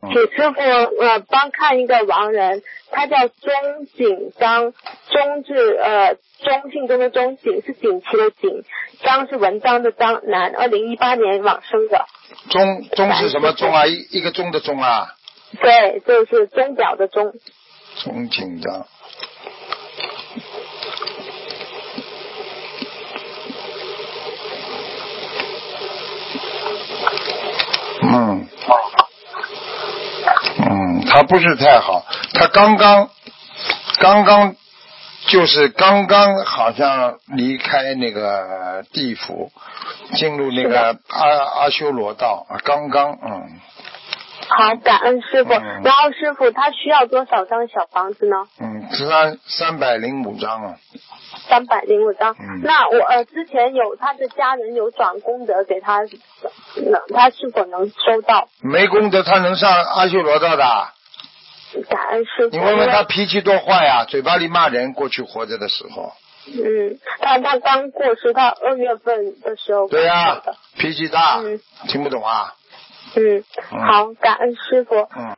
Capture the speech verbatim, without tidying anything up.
请师傅呃帮看一个亡人，他叫钟景章，钟字呃中性中的钟，景是锦旗的锦，章是文章的章，男，二零一八年往生的。 钟钟是什么钟啊？一一个钟的钟啊？ 对，就是钟表的钟。 钟景章。嗯，嗯，他不是太好，他刚刚刚刚就是刚刚好像离开那个地府，进入那个阿阿修罗道啊，刚刚嗯。 好，感恩师傅。 嗯、 然后师傅他需要多少张小房子呢？ 嗯，三三百零五张啊。 三百零五张。 嗯。 那我呃之前有他的家人有转功德给他，能他是否能收到？ 没功德他能上阿修罗道的。 感恩师傅。 你问问他脾气多坏呀、啊，嘴巴里骂人，过去活着的时候。 嗯，他他刚过世，他二月份的时候。 对呀、啊，脾气大。 嗯。 听不懂啊？ 嗯，好，感恩师傅。 嗯。